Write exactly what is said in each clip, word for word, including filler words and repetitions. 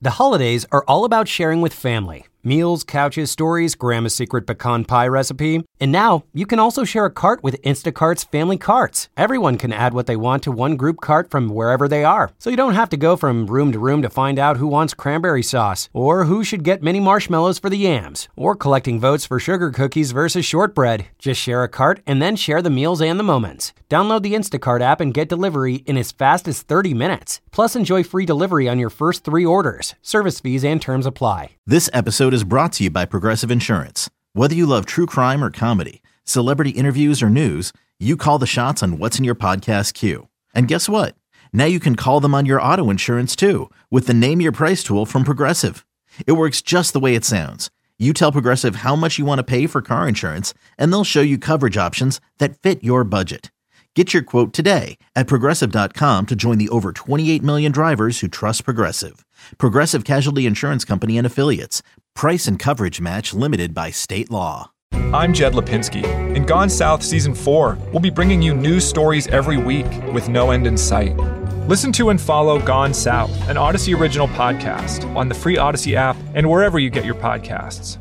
The holidays are all about sharing with family. Meals, couches, stories, Grandma's secret pecan pie recipe. And now, you can also share a cart with Instacart's Family Carts. Everyone can add what they want to one group cart from wherever they are. So you don't have to go from room to room to find out who wants cranberry sauce, or who should get mini marshmallows for the yams, or collecting votes for sugar cookies versus shortbread. Just share a cart and then share the meals and the moments. Download the Instacart app and get delivery in as fast as thirty minutes. Plus, enjoy free delivery on your first three orders. Service fees and terms apply. This episode is brought to you by Progressive Insurance. Whether you love true crime or comedy, celebrity interviews or news, you call the shots on what's in your podcast queue. And guess what? Now you can call them on your auto insurance too with the Name Your Price tool from Progressive. It works just the way it sounds. You tell Progressive how much you want to pay for car insurance, and they'll show you coverage options that fit your budget. Get your quote today at Progressive dot com to join the over twenty-eight million drivers who trust Progressive. Progressive Casualty Insurance Company and Affiliates. Price and coverage match limited by state law. I'm Jed Lipinski. In Gone South Season four, we'll be bringing you news stories every week with no end in sight. Listen to and follow Gone South, an Odyssey original podcast on the free Odyssey app and wherever you get your podcasts.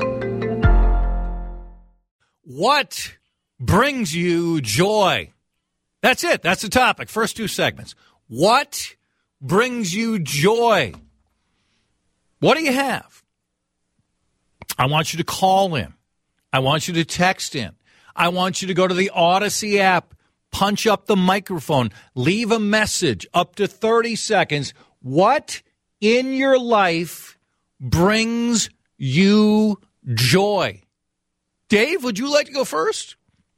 What brings you joy? That's it. That's the topic. First two segments. What brings you joy? What do you have? I want you to call in. I want you to text in. I want you to go to the Odyssey app, punch up the microphone, leave a message up to thirty seconds. What in your life brings you joy? Dave, would you like to go first?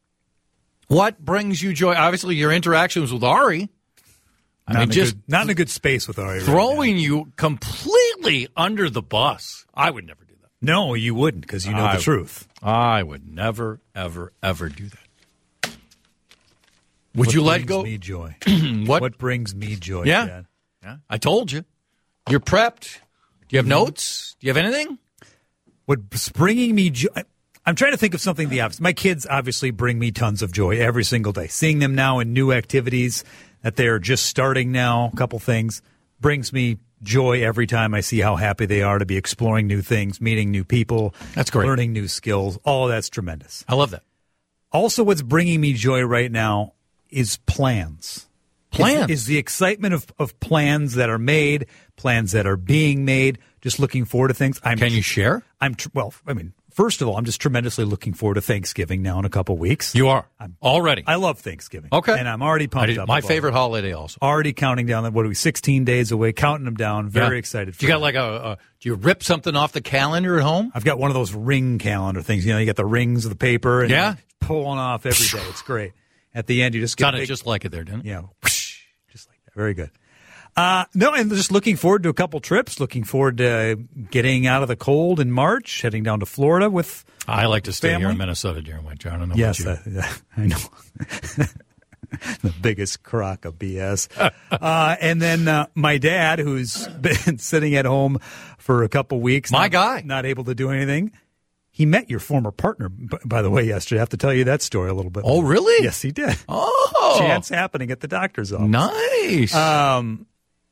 What brings you joy? Obviously, your interactions with Ari. I not mean, in just good, not in a good space with Ari. Throwing right you completely under the bus. I would never do that. No, you wouldn't, because you know I, the truth. I would never, ever, ever do that. Would what you let go? What brings me joy? what? What brings me joy? Yeah. Dad? yeah. I told you. You're prepped. Do you have notes? Do you have anything? What's bringing me joy? I'm trying to think of something the opposite. My kids obviously bring me tons of joy every single day. Seeing them now in new activities that they're just starting now, a couple things, brings me joy every time I see how happy they are to be exploring new things, meeting new people. That's great. Learning new skills. All of that's tremendous. I love that. Also, what's bringing me joy right now is plans. Plans? Is, is the excitement of, of plans that are made, plans that are being made, just looking forward to things. I'm, Can you share? I'm tr- Well, I mean, first of all, I'm just tremendously looking forward to Thanksgiving now in a couple weeks. You are? I'm, already? I love Thanksgiving. Okay. And I'm already pumped did, up. My favorite it. holiday also. Already counting down, what are we, sixteen days away, counting them down. Very yeah. excited for Do you got that. like a, a, do you rip something off the calendar at home? I've got one of those ring calendar things. You know, you got the rings of the paper and yeah. pulling off every day. It's great. At the end, you just get Sounded big, just like it there, didn't it? Yeah. Whoosh, just like that. Very good. Uh, no, and just looking forward to a couple trips. Looking forward to getting out of the cold in March, heading down to Florida with I like to stay family. here in Minnesota during winter. I don't know yes, about you. Yes, I, I know. The biggest crock of B S. uh, and then uh, my dad, who's been sitting at home for a couple weeks. My not, guy. Not able to do anything. He met your former partner, by the way, yesterday. I have to tell you that story a little bit. Oh, more. really? Yes, he did. Oh. Chance happening at the doctor's office. Nice. Um,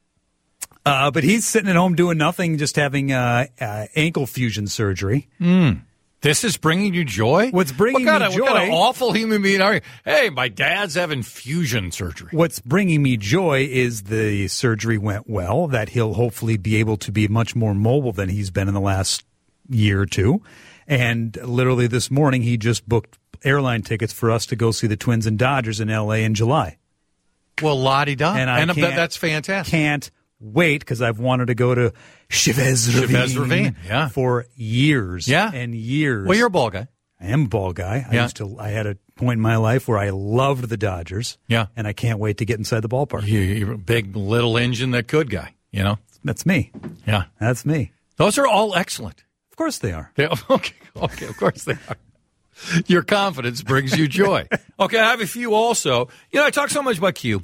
uh, but he's sitting at home doing nothing, just having uh, uh, ankle fusion surgery. Mm. This is bringing you joy? What's bringing what kind me of, joy? What kind of awful human being are you? Hey, my dad's having fusion surgery. What's bringing me joy is the surgery went well, that he'll hopefully be able to be much more mobile than he's been in the last year or two. And literally this morning, he just booked airline tickets for us to go see the Twins and Dodgers in L A in July. Well, la-di-da. And, I and can't, that's fantastic. Can't wait, because I've wanted to go to Chavez Ravine, Chavez Ravine, yeah. for years yeah. and years. Well, you're a ball guy. I am a ball guy. I yeah. used to. I had a point in my life where I loved the Dodgers. Yeah. And I can't wait to get inside the ballpark. You, you're a big little engine that could guy, you know? That's me. Yeah. That's me. Those are all excellent. Of course they are. They, okay, okay, of course they are. Your confidence brings you joy. Okay, I have a few also. You know, I talk so much about Q,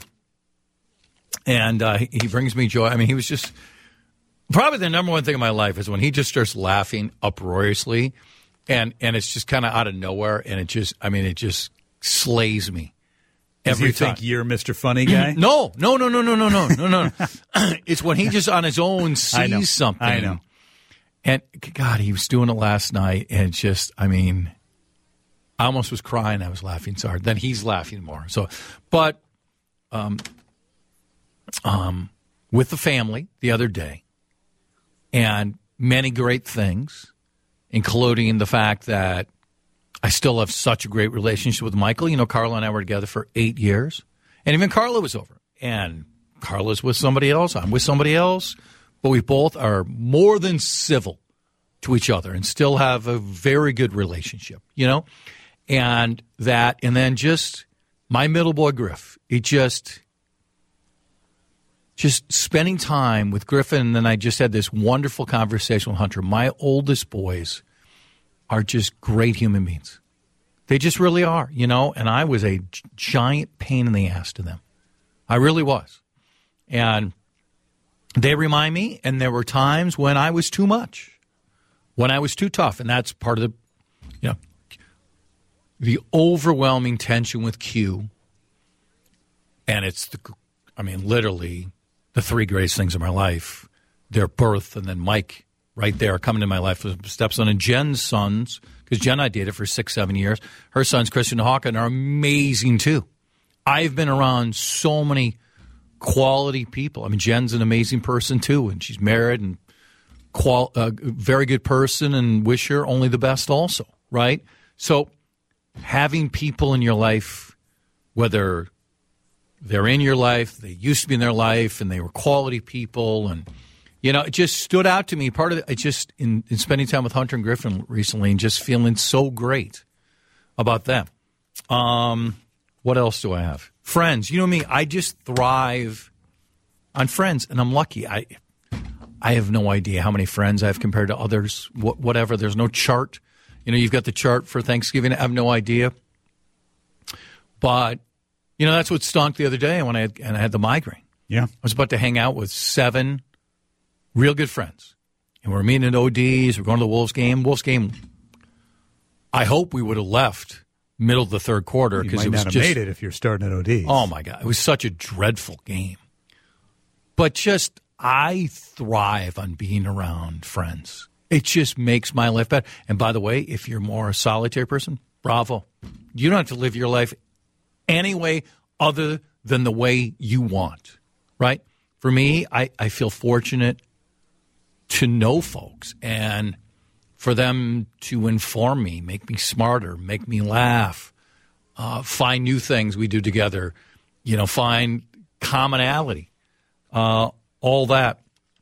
and uh, he, he brings me joy. I mean, he was just probably the number one thing in my life is when he just starts laughing uproariously, and and it's just kind of out of nowhere, and it just, I mean, it just slays me. Does Every he time. think you're Mister Funny Guy? No, no, no, no, no, no, no, no, no. It's when he just on his own sees I know. something. I know. And, God, he was doing it last night, and it's just, I mean, I almost was crying. I was laughing so hard. Then he's laughing more. So, but um, um, with the family the other day, and many great things, including the fact that I still have such a great relationship with Michael. You know, Carla and I were together for eight years. And even Carla was over. And Carla's with somebody else. I'm with somebody else. But we both are more than civil to each other and still have a very good relationship, you know? And that, and then just my middle boy, Griff, it just, just spending time with Griffin. And then I just had this wonderful conversation with Hunter. My oldest boys are just great human beings. They just really are, you know, and I was a g- giant pain in the ass to them. I really was. And they remind me, and there were times when I was too much, when I was too tough, and that's part of the, you know, the overwhelming tension with Q, and it's, the, I mean, literally the three greatest things in my life, their birth, and then Mike right there coming into my life as stepson, and Jen's sons, because Jen and I dated for six, seven years. Her sons, Christian and Hawken, are amazing too. I've been around so many quality people. I mean, Jen's an amazing person too, and she's married and qual- a very good person, and wish her only the best also, right? So having people in your life, whether they're in your life, they used to be in their life, and they were quality people, and you know, it just stood out to me. Part of it, I just, in, in spending time with Hunter and Griffin recently and just feeling so great about them. Um, what else do I have? Friends. You know me, I just thrive on friends, and I'm lucky. I I have no idea how many friends I have compared to others, wh- whatever. There's no chart. You know, you've got the chart for Thanksgiving. I have no idea. But, you know, that's what stunk the other day when I had, and I had the migraine. Yeah. I was about to hang out with seven real good friends. And we're meeting at O D's. We're going to the Wolves game. Wolves game, I hope we would have left middle of the third quarter. You because might it was not have just, made it if you're starting at O D's. Oh, my God. It was such a dreadful game. But just, I thrive on being around friends. It just makes my life better. And by the way, if you're more a solitary person, bravo. You don't have to live your life any way other than the way you want, right? For me, I, I feel fortunate to know folks and for them to inform me, make me smarter, make me laugh, uh, find new things we do together, you know, find commonality. Uh, all that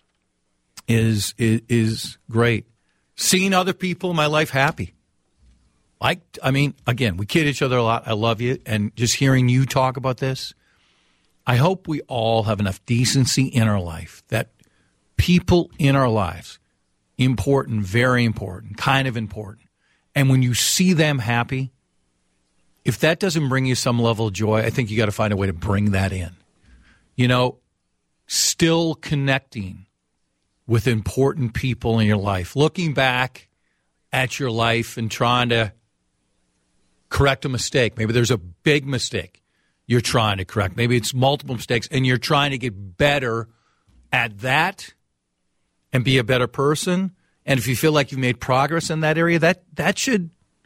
is, is is great. Seeing other people in my life happy. I, I mean, again, we kid each other a lot. I love you. And just hearing you talk about this, I hope we all have enough decency in our life that people in our lives, important, very important, kind of important, and when you see them happy, if that doesn't bring you some level of joy, I think you got to find a way to bring that in. You know, still connecting with important people in your life, looking back at your life and trying to correct a mistake. Maybe there's a big mistake you're trying to correct. Maybe it's multiple mistakes, and you're trying to get better at that and be a better person. And if you feel like you've made progress in that area, that that should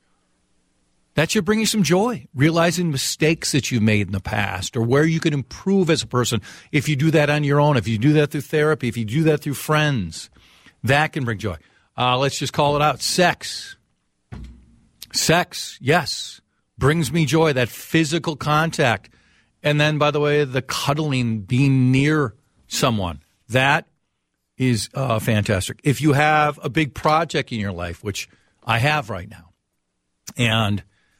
that should bring you some joy, realizing mistakes that you've made in the past or where you can improve as a person. If you do that on your own, if you do that through therapy, if you do that through friends, that can bring joy. Uh, let's just call it out. Sex. Sex, yes, brings me joy, that physical contact. And then, by the way, the cuddling, being near someone, that is uh, fantastic. If you have a big project in your life, which I have right now, and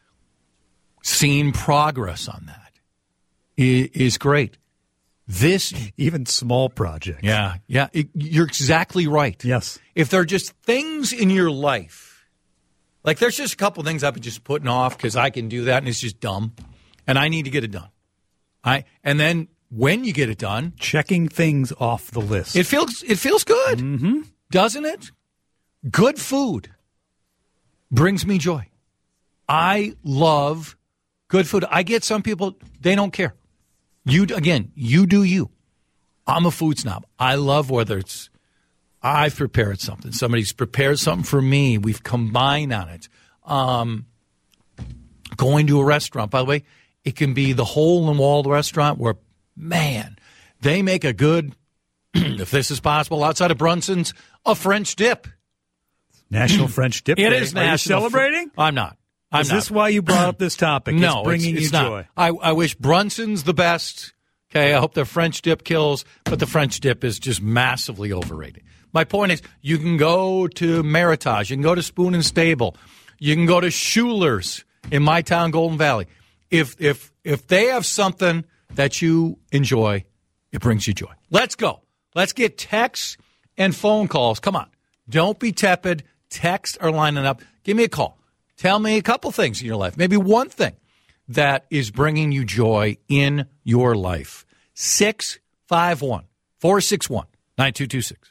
seeing progress on that is, is great. This even small projects. Yeah, yeah, it, you're exactly right. Yes. If there are just things in your life, like there's just a couple things I've been just putting off because I can do that and it's just dumb, and I need to get it done. I and then when you get it done, checking things off the list. It feels it feels good, mm-hmm. doesn't it? Good food brings me joy. I love good food. I get some people, they don't care. You Again, you do you. I'm a food snob. I love whether it's I've prepared something. Somebody's prepared something for me. We've combined on it. Um, going to a restaurant, by the way, it can be the hole-in-the-wall restaurant where, man, they make a good, if this is possible, outside of Brunson's, a French dip. National French Dip It Day. is Are you national. celebrating? Fr- I'm not. I'm is not. this why you brought up this topic? No, it's bringing it's, it's you not. joy. I, I wish Brunson's the best. Okay, I hope the French dip kills, but the French dip is just massively overrated. My point is, you can go to Meritage, you can go to Spoon and Stable, you can go to Schuler's in my town, Golden Valley. If if if they have something that you enjoy, it brings you joy. Let's go. Let's get texts and phone calls. Come on. Don't be tepid. Texts are lining up. Give me a call. Tell me a couple things in your life, maybe one thing that is bringing you joy in your life. six five one, four six one, nine two two six.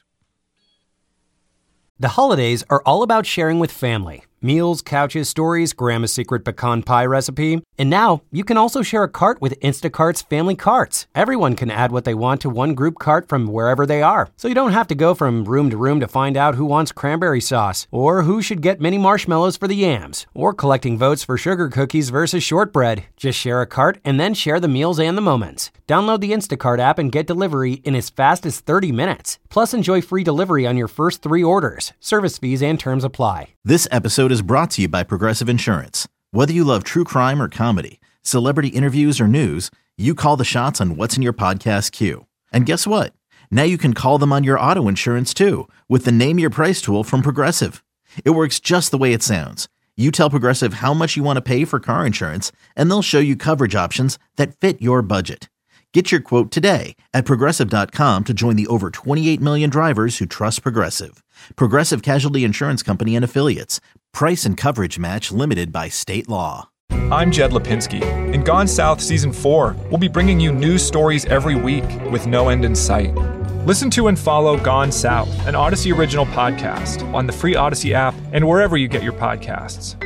The holidays are all about sharing with family. Meals, couches, stories, Grandma's secret pecan pie recipe. And now you can also share a cart with Instacart's family carts. Everyone can add what they want to one group cart from wherever they are. So you don't have to go from room to room to find out who wants cranberry sauce, or who should get mini marshmallows for the yams, or collecting votes for sugar cookies versus shortbread. Just share a cart and then share the meals and the moments. Download the Instacart app and get delivery in as fast as thirty minutes. Plus, enjoy free delivery on your first three orders. Service fees and terms apply. This episode is brought to you by Progressive Insurance. Whether you love true crime or comedy, celebrity interviews or news, you call the shots on what's in your podcast queue. And guess what? Now you can call them on your auto insurance too with the Name Your Price tool from Progressive. It works just the way it sounds. You tell Progressive how much you want to pay for car insurance, and they'll show you coverage options that fit your budget. Get your quote today at Progressive dot com to join the over twenty-eight million drivers who trust Progressive. Progressive Casualty Insurance Company and Affiliates. Price and coverage match limited by state law. I'm Jed Lipinski. In Gone South Season four, we'll be bringing you news stories every week with no end in sight. Listen to and follow Gone South, an Odyssey original podcast, on the free Odyssey app and wherever you get your podcasts.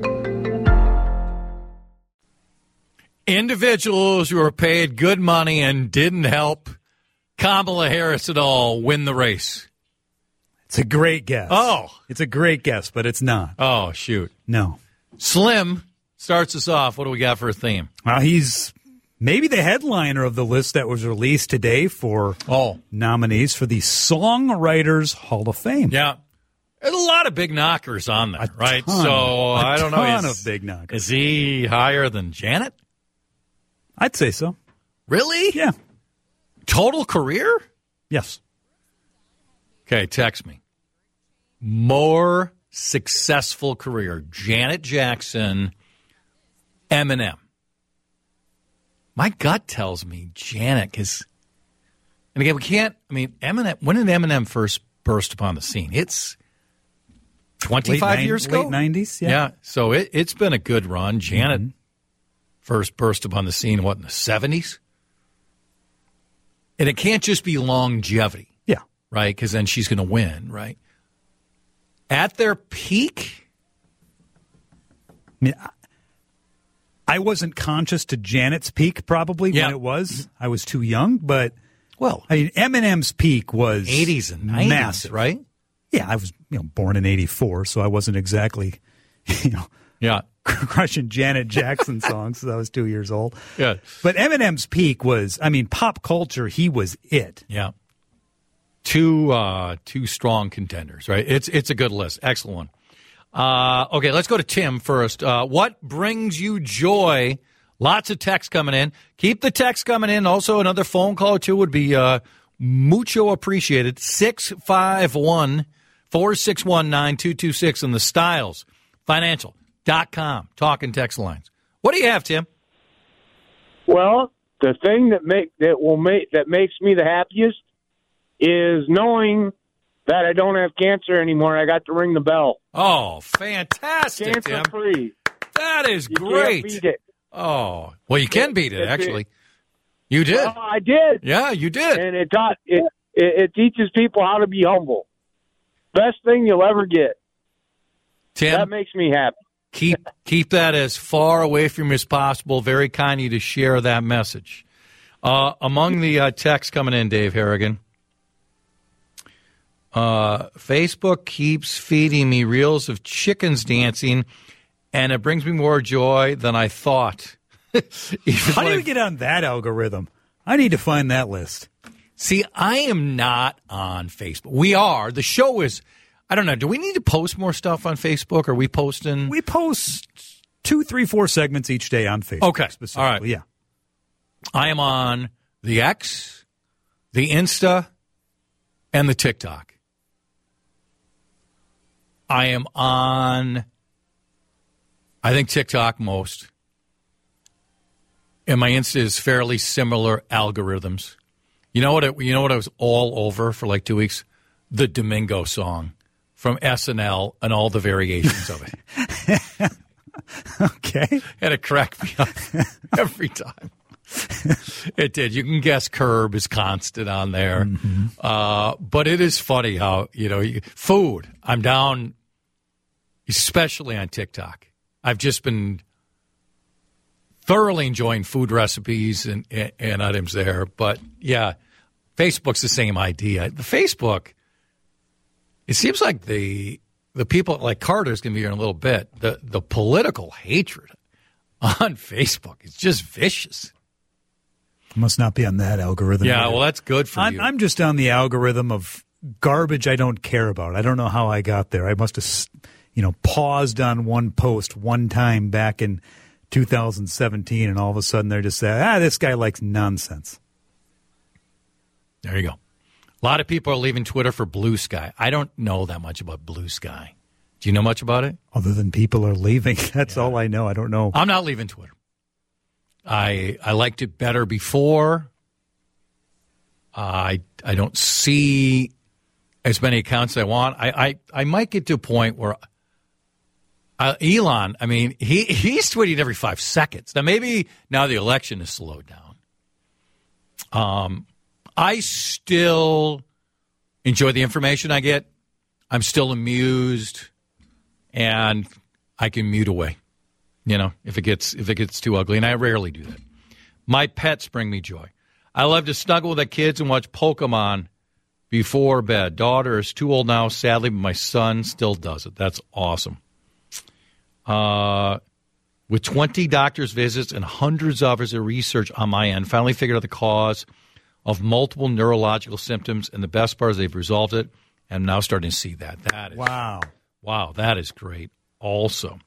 Individuals who are paid good money and didn't help Kamala Harris at all win the race. It's a great guess. Oh. It's a great guess, but it's not. Oh, shoot. No. Slim starts us off. What do we got for a theme? Well, he's maybe the headliner of the list that was released today for oh. nominees for the Songwriters Hall of Fame. Yeah. There's a lot of big knockers on there, A right? ton, so a I don't know. ton Is, of big knockers. Is he higher than Janet? I'd say so. Really? Yeah. Total career? Yes. Okay, text me. More successful career. Janet Jackson, Eminem. My gut tells me Janet, because, and again, we can't, I mean, Eminem, when did Eminem first burst upon the scene? It's twenty-five late years nine, ago? Late nineties, yeah. Yeah, so it, it's been a good run. Janet mm-hmm. first burst upon the scene, what, in the seventies? And it can't just be longevity. Yeah. Right? Because then she's going to win, right? At their peak? I mean, I wasn't conscious to Janet's peak probably yeah. when it was. I was too young, but well, I mean, Eminem's peak was eighties and nineties, massive. right? Yeah, I was you know born in eighty-four, so I wasn't exactly you know yeah crushing Janet Jackson songs. So I was two years old. Yeah, but Eminem's peak was, I mean, pop culture. He was it. Yeah. Two uh, two strong contenders, right? It's it's a good list. Excellent one. Uh, okay, let's go to Tim first. Uh, what brings you joy? Lots of text coming in. Keep the text coming in. Also, another phone call, too, would be uh, mucho appreciated. six five one, four six one, nine two two six on the Styles Financial dot com talking text lines. What do you have, Tim? Well, the thing that make that will make that makes me the happiest is knowing that I don't have cancer anymore. I got to ring the bell. Oh, fantastic, Cancer Tim. free. That is You great. Can't beat it. Oh, well, you can beat it, It- actually. You did. Well, I did. Yeah, you did. And it taught it, it. It teaches people how to be humble. Best thing you'll ever get. Tim, That makes me happy. Keep keep that as far away from you as possible. Very kind of you to share that message. Uh, among the uh, texts coming in, Dave Harrigan, uh, Facebook keeps feeding me reels of chickens dancing, and it brings me more joy than I thought. How do you get on that algorithm? I need to find that list. See, I am not on Facebook. We are. The show is, I don't know, do we need to post more stuff on Facebook? Are we posting? We post two, three, four segments each day on Facebook. Okay. Specifically. All right. Yeah. I am on the X, the Insta, and the TikTok. I am on, I think, TikTok most. And my Insta is fairly similar algorithms. You know what? It, you know what I was all over for like two weeks? The Domingo song from S N L and all the variations of it. Okay. And it cracked me up every time. It did. You can guess Curb is constant on there. Mm-hmm. Uh, but it is funny how, you know, you, food. I'm down, especially on TikTok. I've just been thoroughly enjoying food recipes and, and, and items there. But, yeah, Facebook's the same idea. The Facebook, it seems like the the people, like Carter's going to be here in a little bit, the, the political hatred on Facebook is just vicious. Must not be on that algorithm. Yeah, either. well, that's good for I'm, you. I'm just on the algorithm of garbage I don't care about. I don't know how I got there. I must have, you know, paused on one post one time back in two thousand seventeen, and all of a sudden they're just saying, ah, this guy likes nonsense. There you go. A lot of people are leaving Twitter for Blue Sky. I don't know that much about Blue Sky. Do you know much about it? Other than people are leaving. That's yeah. all I know. I don't know. I'm not leaving Twitter. I I liked it better before. Uh, I I don't see as many accounts as I want. I, I, I might get to a point where uh, Elon, I mean, he he's tweeting every five seconds. Now, maybe now the election is slowed down. Um, I still enjoy the information I get. I'm still amused, and I can mute away. You know, if it gets if it gets too ugly, and I rarely do that. My pets bring me joy. I love to snuggle with the kids and watch Pokemon before bed. Daughter is too old now, sadly, but my son still does it. That's awesome. Uh, with twenty doctor's visits and hundreds of hours of research on my end, finally figured out the cause of multiple neurological symptoms, and the best part is they've resolved it, and I'm now starting to see that. That is wow, wow, that is great. Also.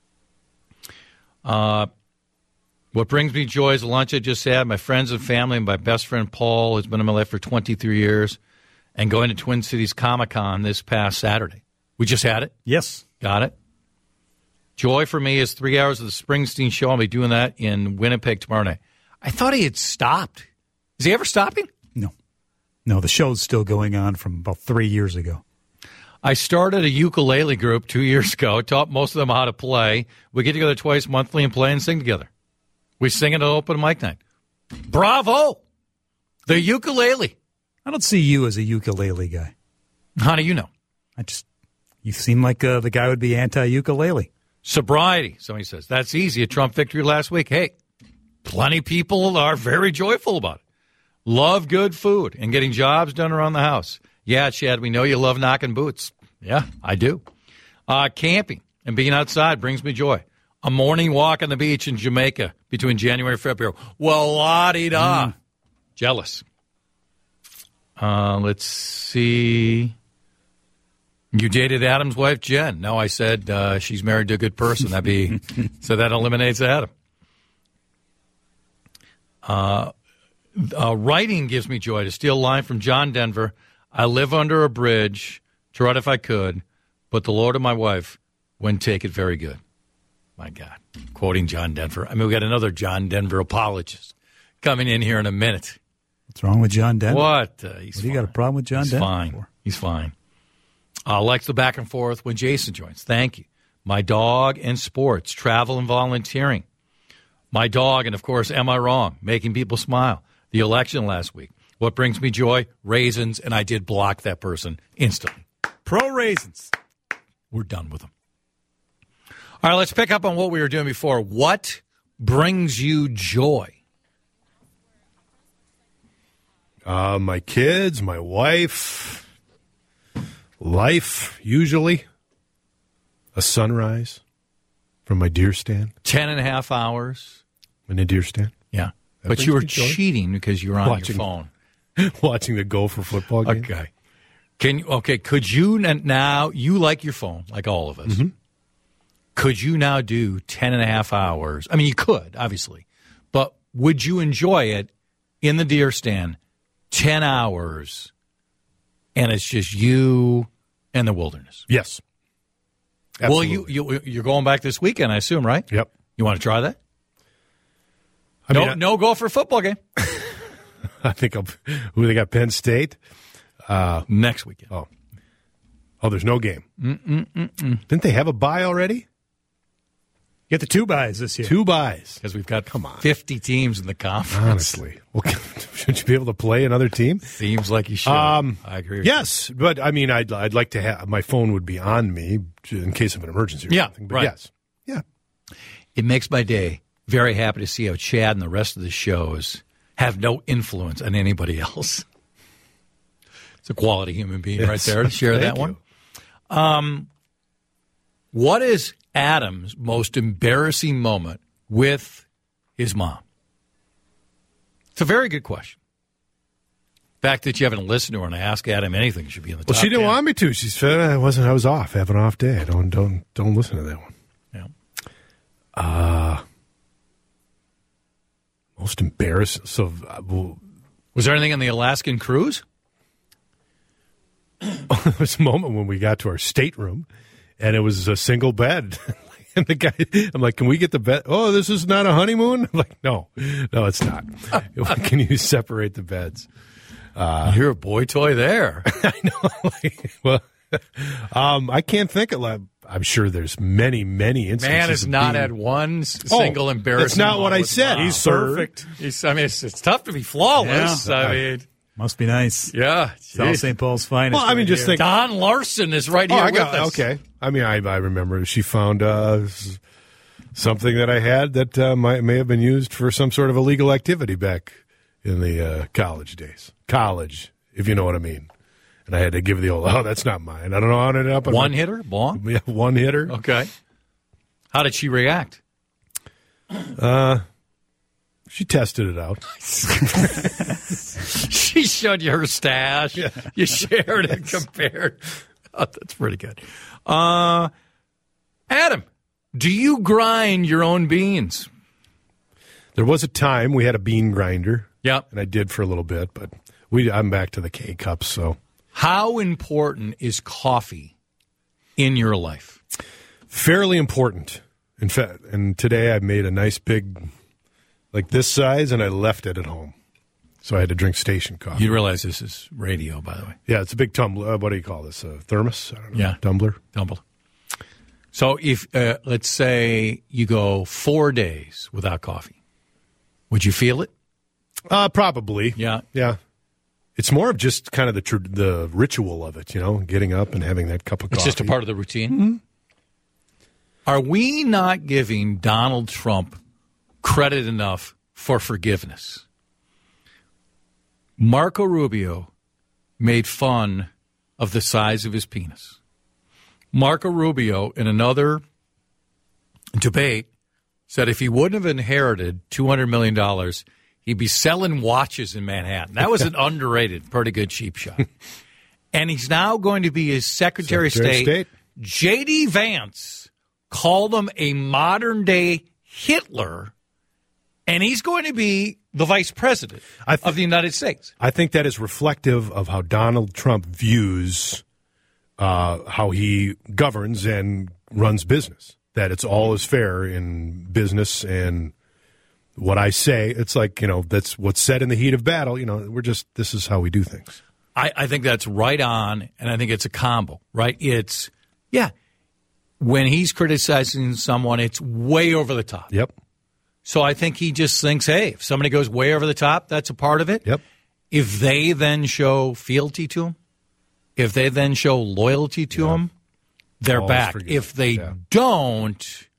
Uh, what brings me joy is the lunch I just had. My friends and family and my best friend Paul has been in my life for twenty-three years, and going to Twin Cities Comic-Con this past Saturday. We just had it? Yes. Got it. Joy for me is three hours of the Springsteen show. I'll be doing that in Winnipeg tomorrow night. I thought he had stopped. Is he ever stopping? No. No, the show's still going on from about three years ago. I started a ukulele group two years ago, taught most of them how to play. We get together twice monthly and play and sing together. We sing at an open mic night. Bravo! The ukulele. I don't see you as a ukulele guy. How do you know? I just, you seem like uh, the guy would be anti-ukulele. Sobriety, somebody says. That's easy. A Trump victory last week. Hey, plenty of people are very joyful about it. Love good food and getting jobs done around the house. Yeah, Chad, we know you love knocking boots. Yeah, I do. Uh, camping and being outside brings me joy. A morning walk on the beach in Jamaica between January and February. Well, la-di-da. Mm. Jealous. Uh, let's see. You dated Adam's wife, Jen. No, I said uh, she's married to a good person. That'd be so that eliminates Adam. Uh, uh, writing gives me joy. To steal a line from John Denver, I live under a bridge to write if I could, but the Lord of my wife wouldn't take it very good. My God. Quoting John Denver. I mean, we got another John Denver apologist coming in here in a minute. What's wrong with John Denver? What? Uh, he's what do you got a problem with John he's Denver fine. for? He's fine. Uh, likes the back and forth when Jason joins. Thank you. My dog and sports, travel and volunteering. My dog and, of course, am I wrong? Making people smile. The election last week. What brings me joy? Raisins, and I did block that person instantly. Pro raisins. We're done with them. All right, let's pick up on what we were doing before. What brings you joy? Uh, my kids, my wife, life, usually. A sunrise from my deer stand. Ten and a half hours. In a deer stand. Yeah. That But brings you were me joy. cheating because you were on Watching. your phone. Watching the Gopher football game. Okay. Can you, okay, could you n- now, you like your phone, like all of us. Mm-hmm. Could you now do ten and a half hours? I mean, you could, obviously. But would you enjoy it in the deer stand, ten hours, and it's just you and the wilderness? Yes. Well, Absolutely. you, you, you're going back this weekend, I assume, right? Yep. You want to try that? I no, mean, I- no go for a football game. I think I'll, who they got, Penn State? Next weekend. Oh. Oh, there's no game. Mm-mm-mm-mm. Didn't they have a bye already? Get the two buys this year. Two buys. Because we've got Come on. fifty teams in the conference. Honestly. Well, should you be able to play another team? Seems like you should. Um, I agree with Yes, but I mean, I'd I'd like to have my phone would be on me in case of an emergency. Or Yeah, something. But right. Yes, yeah. you. It makes my day. Very happy to see how Chad and the rest of the shows have no influence on anybody else. It's a quality human being right Yes. there to share that Thank one. Um, what is Adam's most embarrassing moment with his mom? It's a very good question. The fact that you haven't listened to her and ask Adam anything should be in the top Well, she didn't ten. want me to. She said I wasn't. I was off. Have an off day. Don't don't don't listen to that one. Yeah. Most embarrassing. So, uh, well, Was there anything on the Alaskan cruise? there was a moment when we got to our stateroom, and it was a single bed. And the guy, I'm like, "Can we get the bed? Oh, this is not a honeymoon." I'm like, "No, no, it's not. Can you separate the beds?" You're a boy toy there. I know. Like, well, um, I can't think of. Like, I'm sure there's many, many instances. Man has of not being- had one s- Oh, single embarrassing. that's not what moment I with said. mom. He's perfect. He's, I mean, it's, it's tough to be flawless. Yeah. I mean, Must be nice. yeah. South geez. Saint Paul's finest. Well, I mean, right just here. think. Don Larson is right Oh, here I with got us. okay. I mean, I I remember she found uh, s- something that I had that uh, might may have been used for some sort of illegal activity back in the uh, college days. College, if you know what I mean. And I had to give the old, oh, that's not mine. I don't know how it ended up. on One my- hitter, Bong. Yeah, one hitter. Okay. How did she react? She tested it out. She showed you her stash. You shared and compared. Oh, that's pretty good. Uh, Adam, do you grind your own beans? There was a time we had a bean grinder, Yep. and I did for a little bit, but we I'm back to the K cups. So How important is coffee in your life? fairly important. In fact, and today I made a nice big, like this size, and I left it at home. So I had to drink station coffee. You realize this is radio, by the way. Yeah, it's a big tumbler. Uh, what do you call this? A thermos? I don't know. Yeah. Tumbler. Tumble. So if, uh, let's say you go four days without coffee, would you feel it? Uh, probably. Yeah. Yeah. It's more of just kind of the tr- the ritual of it, you know, getting up and having that cup of It's coffee. just a part of the routine. Are we not giving Donald Trump credit enough for forgiveness? Marco Rubio made fun of the size of his penis. Marco Rubio, in another debate, said if he wouldn't have inherited two hundred million dollars, he'd be selling watches in Manhattan. That was an underrated, pretty good cheap shot. And he's now going to be his Secretary, Secretary of of State. State. J D. Vance called him a modern-day Hitler, and he's going to be the vice president I th- of the United States. I think that is reflective of how Donald Trump views uh, how he governs and runs business. That it's all is fair in business, and what I say, it's like, you know, that's what's said in the heat of battle. You know, we're just, this is how we do things. I, I think that's right on, and I think it's a combo, right? It's, yeah, when he's criticizing someone, it's way over the top. Yep. So I think he just thinks, hey, if somebody goes way over the top, that's a part of it. Yep. If they then show fealty to him, if they then show loyalty to him, they're Always back. forgive. If they Yeah. don't,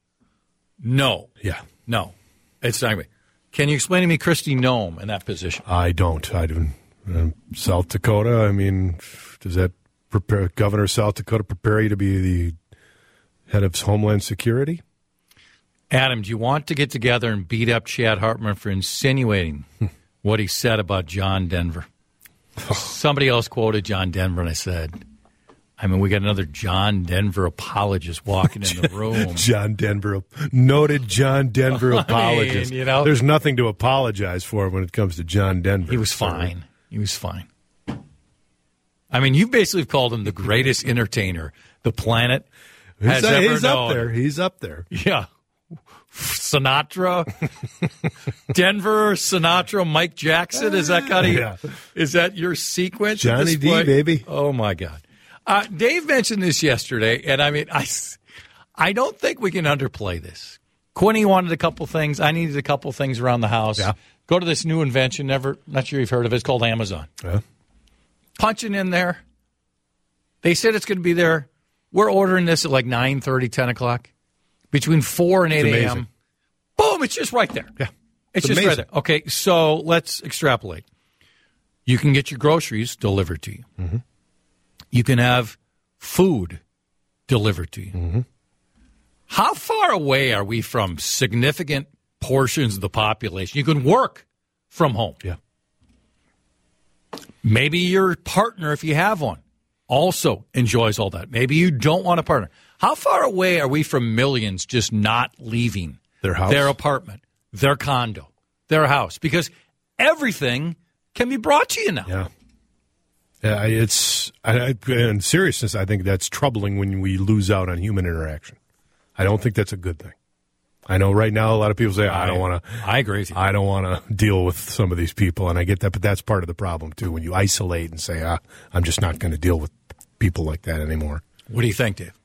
No. Yeah. No. It's not. Can you explain to me Kristi Noem in that position? I don't. I don't. Um, South Dakota, I mean, does that prepare Governor of South Dakota prepare you to be the head of Homeland Security? Adam, do you want to get together and beat up Chad Hartman for insinuating what he said about John Denver? Somebody else quoted John Denver, and I said, I mean, we got another John Denver apologist walking in the room. John Denver, noted John Denver apologist. I mean, you know, there's nothing to apologize for when it comes to John Denver. He was fine. He was fine. I mean, you basically called him the greatest entertainer the planet has he's, ever he's known. up there. He's up there. Yeah. Sinatra, Denver, Sinatra, Mike Jackson. Is that kind of yeah. is that your sequence? Johnny D, baby. Oh my God. Uh, Dave mentioned this yesterday, and I mean, I, I don't think we can underplay this. Quinny wanted a couple things. I needed a couple things around the house. Yeah. Go to this new invention. Never, not sure you've heard of it. It's called Amazon. Yeah. Punching in there. They said it's going to be there. We're ordering this at like nine thirty, ten o'clock. Between four and eight a.m. Boom, it's just right there. Yeah. It's, It's just amazing. right there. Okay, so let's extrapolate. You can get your groceries delivered to you. Mm-hmm. You can have food delivered to you. Mm-hmm. How far away are we from significant portions of the population? You can work from home. Yeah. Maybe your partner, if you have one, also enjoys all that. Maybe you don't want a partner. How far away are we from millions just not leaving Their house? their apartment, their condo, their house? Because everything can be brought to you now. Yeah. Yeah, it's I, I, in seriousness, I think that's troubling when we lose out on human interaction. I don't think that's a good thing. I know right now a lot of people say, I, I don't want to. I agree with you. I don't want to deal with some of these people, and I get that, but that's part of the problem, too, when you isolate and say, ah, I'm just not going to deal with people like that anymore. What do you think, Dave?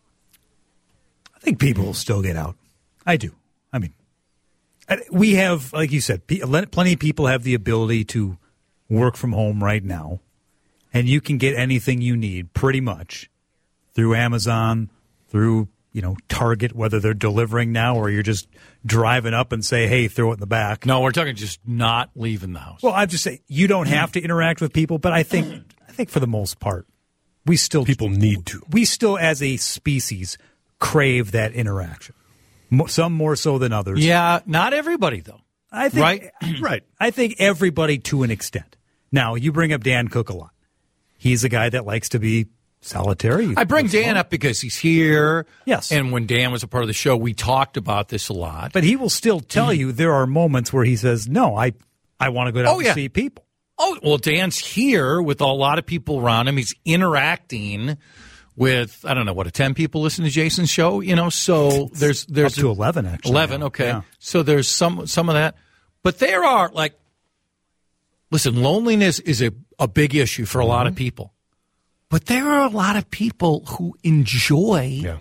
I think people will still get out. I do. I mean, we have, like you said, plenty of people have the ability to work from home right now, and you can get anything you need pretty much through Amazon, through, you know, Target, whether they're delivering now or you're just driving up and say, hey, throw it in the back. No, we're talking just not leaving the house. Well, I just say you don't have to interact with people, but I think I think for the most part, we still People need to. We still, as a species, crave that interaction. Mo- some more so than others. Yeah, not everybody, though. I think, Right? right. I think everybody to an extent. Now, you bring up Dan Cook a lot. He's a guy that likes to be solitary. I bring Dan up because he's here. Yes. And when Dan was a part of the show, we talked about this a lot. But he will still tell you there are moments where he says, no, I, I want to go down Oh, and yeah. see people. Oh, well, Dan's here with a lot of people around him. He's interacting with, I don't know, what, ten people listen to Jason's show? You know, so there's there's Up to eleven, actually. eleven, now. okay. Yeah. So there's some some of that. But there are, like, listen, loneliness is a, a big issue for a lot of people. But there are a lot of people who enjoy Yeah.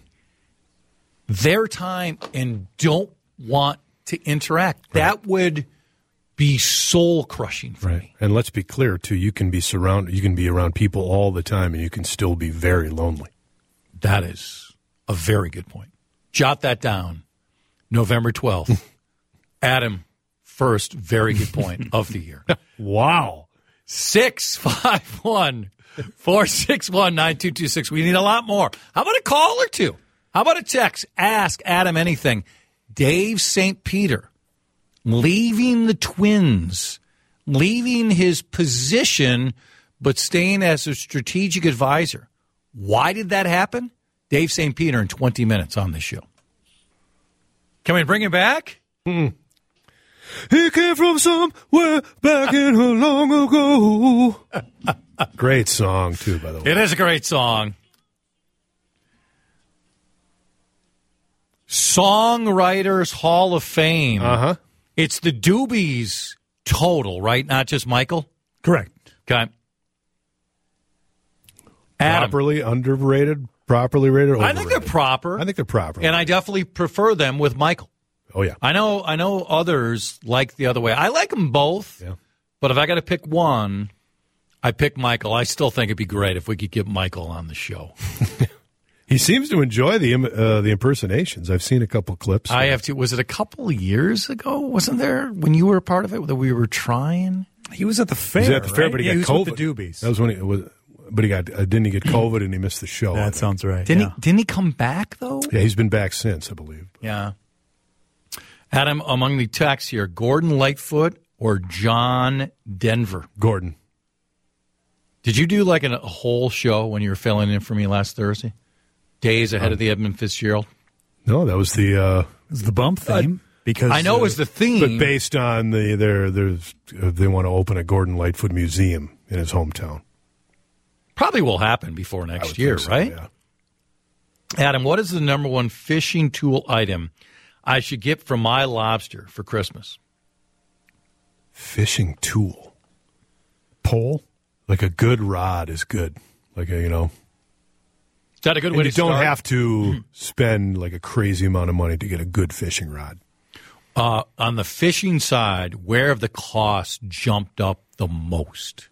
their time and don't want to interact. That would be soul crushing for me. And let's be clear, too, you can be surrounded, you can be around people all the time, and you can still be very lonely. That is a very good point. Jot that down. November twelfth. Adam, first very good point of the year. Wow. six five one, four six one, nine two two six. We need a lot more. How about a call or two? How about a text? Ask Adam anything. Dave Saint Peter leaving the Twins, leaving his position, but staying as a strategic advisor. Why did that happen? Dave Saint Peter in twenty minutes on this show. Can we bring him back? Mm. He came from somewhere back in a long ago. Great song, too, by the way. It is a great song. Songwriters Hall of Fame. Uh-huh. It's the Doobies total, right? Not just Michael? Correct. Okay. Adam. Properly underrated, properly rated, I overrated. think they're proper. I think they're proper. And I definitely prefer them with Michael. Oh, yeah. I know I know others like the other way. I like them both, Yeah. but if I got to pick one, I pick Michael. I still think it'd be great if we could get Michael on the show. He He seems to enjoy the im- uh, the impersonations. I've seen a couple clips. I have to. Was it a couple of years ago? Wasn't there when you were a part of it that we were trying? He was at the fair. He was at the fair, right? but he yeah, got he was COVID. with the Doobies. That was when he was. But he got uh, didn't he get COVID and he missed the show? That sounds right. Didn't yeah. he? Didn't he come back though? Yeah, he's been back since, I believe. Yeah. Adam, among the texts here, Gordon Lightfoot or John Denver? Gordon. Did you do like an, a whole show when you were filling in for me last Thursday? Days ahead um, of the Edmund Fitzgerald? No, that was the uh, it was the bump theme. Uh, because I know uh, it was the theme, but based on the their there's uh, they want to open a Gordon Lightfoot museum in his hometown. Probably will happen before next year, so, right? Yeah. Adam, what is the number one fishing tool item I should get from my lobster for Christmas? Fishing tool, pole. Like a good rod is good. Like a, you know. Is that a good and way you to don't start? have to spend like a crazy amount of money to get a good fishing rod. Uh, on the fishing side, where have the costs jumped up the most?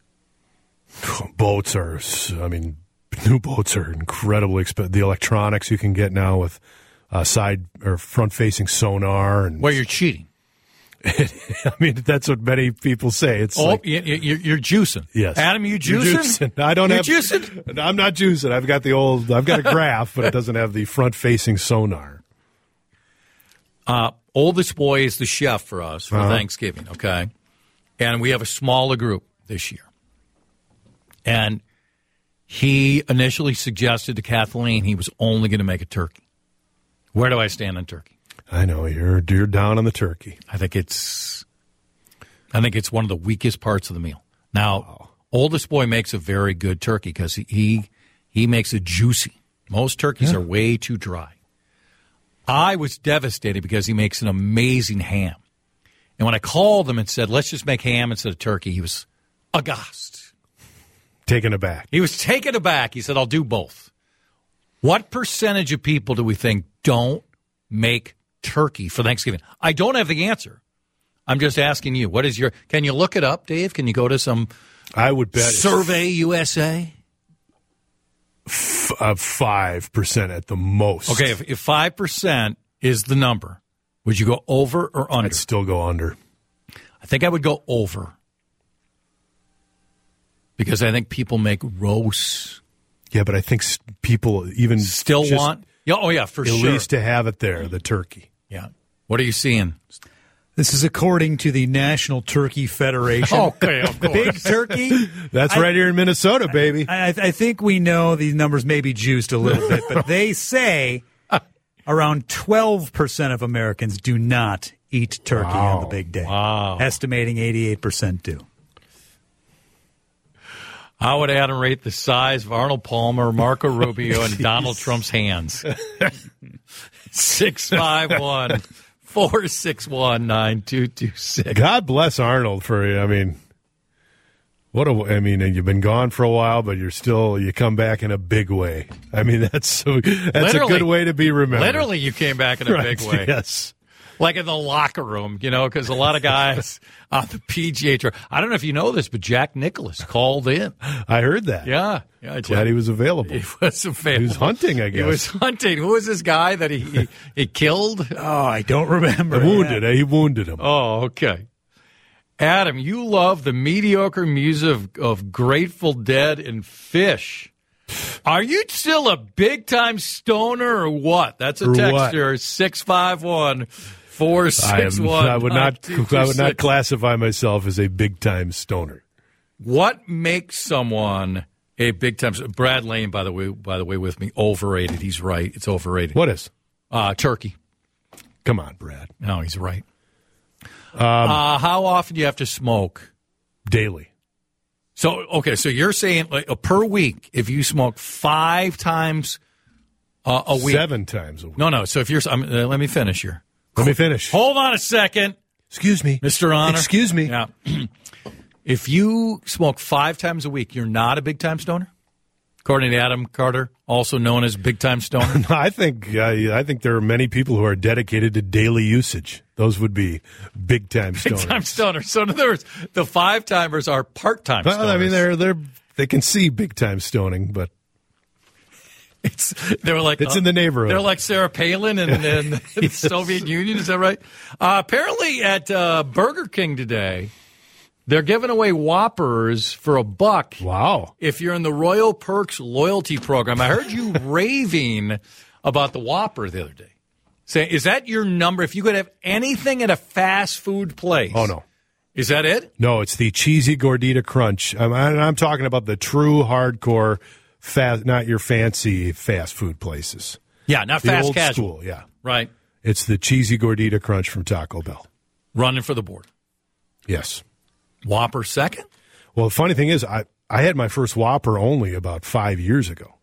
Boats are, I mean, new boats are incredibly expensive. The electronics you can get now with uh, side or front-facing sonar. And where you're cheating. I mean, that's what many people say. It's oh, like, you're, you're juicing. Yes, Adam, you juicing? You're juicing. I don't you're have. Juicing? I'm not juicing. I've got the old. I've got a graph, but it doesn't have the front-facing sonar. Uh, oldest boy is the chef for us for uh-huh. Thanksgiving. Okay, and we have a smaller group this year, and he initially suggested to Kathleen he was only going to make a turkey. Where do I stand on turkey? I know you're you're down on the turkey. I think it's, I think it's one of the weakest parts of the meal. Now, wow. Oldest boy makes a very good turkey because he, he he makes it juicy. Most turkeys yeah. are way too dry. I was devastated because he makes an amazing ham, and when I called him and said, "Let's just make ham instead of turkey," he was aghast, taken aback. He was taken aback. He said, "I'll do both." What percentage of people do we think don't make turkey for Thanksgiving? I don't have the answer. I'm just asking you. What is your? Can you look it up, Dave? Can you go to some? I would bet Survey U S A. F- uh, five percent at the most. Okay, if, if five percent is the number, would you go over or under? I'd still go under. I think I would go over because I think people make roasts. Yeah, but I think people even still just, want. Yeah, oh yeah, for at sure. At least to have it there, the turkey. Yeah. What are you seeing? This is according to the National Turkey Federation. Okay, of course. Big turkey. That's I, right here in Minnesota, baby. I, I, I think we know these numbers may be juiced a little bit, but they say around twelve percent of Americans do not eat turkey wow. on the big day. Wow. Estimating eighty-eight percent do. How would Adam rate the size of Arnold Palmer, Marco Rubio, and Donald Trump's hands? six five one, four six one, nine two two six. God bless Arnold for, I mean, what a, I mean, you've been gone for a while, but you're still, you come back in a big way. I mean, that's so, that's literally, a good way to be remembered. Literally, you came back in a right, big way. Yes. Like in the locker room, you know, because a lot of guys on the P G A Tour. I don't know if you know this, but Jack Nicklaus called in. I heard that. Yeah. yeah Glad he was available. He was available. He was hunting, I guess. He was hunting. Who was this guy that he, he, he killed? Oh, I don't remember. He wounded, eh? He wounded him. Oh, okay. Adam, you love the mediocre music of, of Grateful Dead and Fish. Are you still a big-time stoner or what? That's a text here, six five one, four six one, I would not I would not classify myself as a big-time stoner. What makes someone a big-time stoner? Brad Lane, by the way, by the way, with me, overrated. He's right. It's overrated. What is? Uh, turkey. Come on, Brad. No, he's right. Um, uh, how often do you have to smoke? Daily. So, okay, so you're saying like, uh, per week, if you smoke five times uh, a week. Seven times a week. No, no. So if you're, um, uh, let me finish here. Let me finish. Hold on a second. Excuse me. Mister Honor. Excuse me. Yeah. If you smoke five times a week, you're not a big-time stoner? According to Adam Carter, also known as big-time stoner? I think uh, I think there are many people who are dedicated to daily usage. Those would be big-time stoners. Big-time stoners. So in other words, the five-timers are part-time well, stoners. I mean, they're they're they can see big-time stoning, but it's They were like It's uh, in the neighborhood. They're like Sarah Palin and, and the Soviet Union. Is that right? Uh, apparently at uh, Burger King today, they're giving away Whoppers for a buck. Wow. If you're in the Royal Perks loyalty program. I heard you raving about the Whopper the other day. Say, is that your number? If you could have anything at a fast food place. Oh, no. Is that it? No, it's the Cheesy Gordita Crunch. I'm, I'm talking about the true hardcore, fast, not your fancy fast food places. Yeah, not the fast old casual. school, yeah. Right. It's the Cheesy Gordita Crunch from Taco Bell. Running for the board. Yes. Whopper second? Well, the funny thing is, I, I had my first Whopper only about five years ago.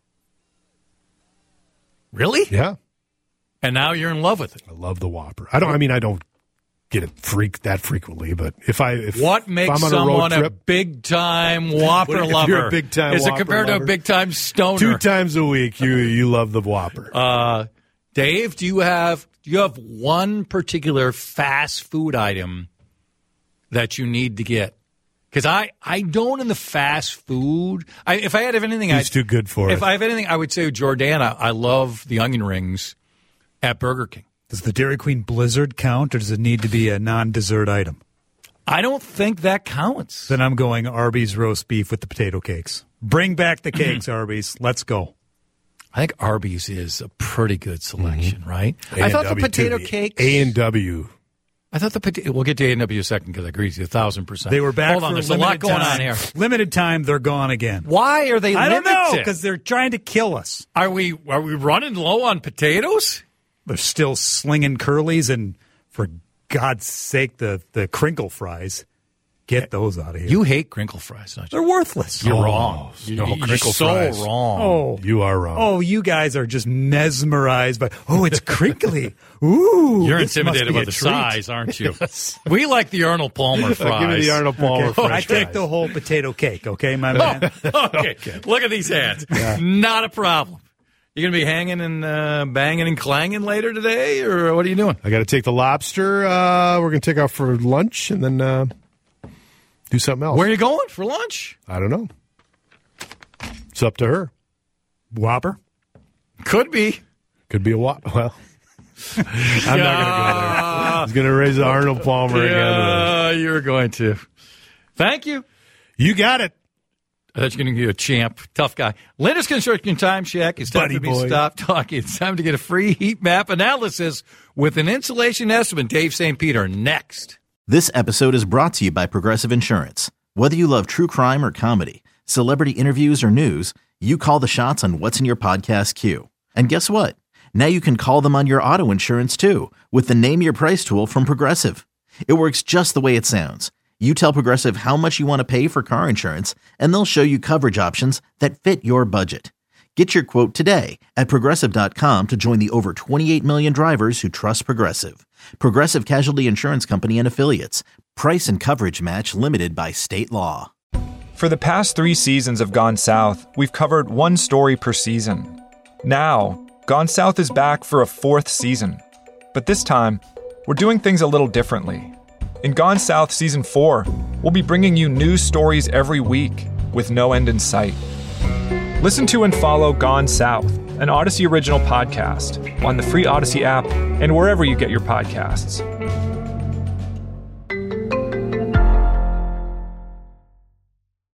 Really? Yeah. And now you're in love with it. I love the Whopper. I don't. I mean, I don't get it freak that frequently, but if I if what if makes I'm on someone a, road trip, a big time Whopper if lover? you're a big time Is it Whopper compared to lover? a big time stoner? Two times a week, you you love the Whopper. Uh, Dave, do you have do you have one particular fast food item that you need to get? Because I, I don't in the fast food. I, if I had anything, He's I'd, too good for If it. I have anything, I would say Jordana. I love the onion rings at Burger King. Does the Dairy Queen Blizzard count, or does it need to be a non-dessert item? I don't think that counts. Then I'm going Arby's roast beef with the potato cakes. Bring back the cakes, Arby's. Let's go. I think Arby's is a pretty good selection, Mm-hmm. right? I thought the potato cakes. A and W. I thought the potato. We'll get to A and W in a second because I agree with you a thousand percent. They were back Hold on, for there's a limited lot going time. on here. Limited time, they're gone again. Why are they? I don't know, limited? because they're trying to kill us. Are we are we running low on potatoes? They're still slinging curlies, and for God's sake, the, the crinkle fries. Get those out of here. You hate crinkle fries, don't you? They're worthless. You're Oh, wrong. no, You're crinkle so fries. wrong. Oh, You are wrong. oh, you guys are just mesmerized by. Oh, it's crinkly. Ooh, You're this must intimidated be by a the treat. size, aren't you? We like the Arnold Palmer fries. Give me the Arnold Palmer I French take fries. the whole potato cake. Okay, my man. okay. Look at these hands. Not a problem. You gonna be hanging and uh, banging and clanging later today, or what are you doing? I got to take the lobster. Uh, we're going to take off for lunch and then uh, do something else. Where are you going for lunch? I don't know. It's up to her. Whopper. Could be. Could be a wa- well. I'm not going to go there. He's going to raise the Arnold Palmer again. Yeah, you're going to. Thank you. You got it. I thought you were going to be a champ. Tough guy. Linda's Construction Time Check. It's time Buddy for me boy. to stop talking. It's time to get a free heat map analysis with an insulation estimate. Dave Saint Peter next. This episode is brought to you by Progressive Insurance. Whether you love true crime or comedy, celebrity interviews or news, you call the shots on what's in your podcast queue. And guess what? Now you can call them on your auto insurance too with the Name Your Price tool from Progressive. It works just the way it sounds. You tell Progressive how much you want to pay for car insurance, and they'll show you coverage options that fit your budget. Get your quote today at Progressive dot com to join the over twenty-eight million drivers who trust Progressive. Progressive Casualty Insurance Company and Affiliates. Price and coverage match limited by state law. For the past three seasons of Gone South, we've covered one story per season. Now, Gone South is back for a fourth season. But this time, we're doing things a little differently. In Gone South Season four, we'll be bringing you news stories every week with no end in sight. Listen to and follow Gone South, an Odyssey original podcast, on the free Odyssey app and wherever you get your podcasts.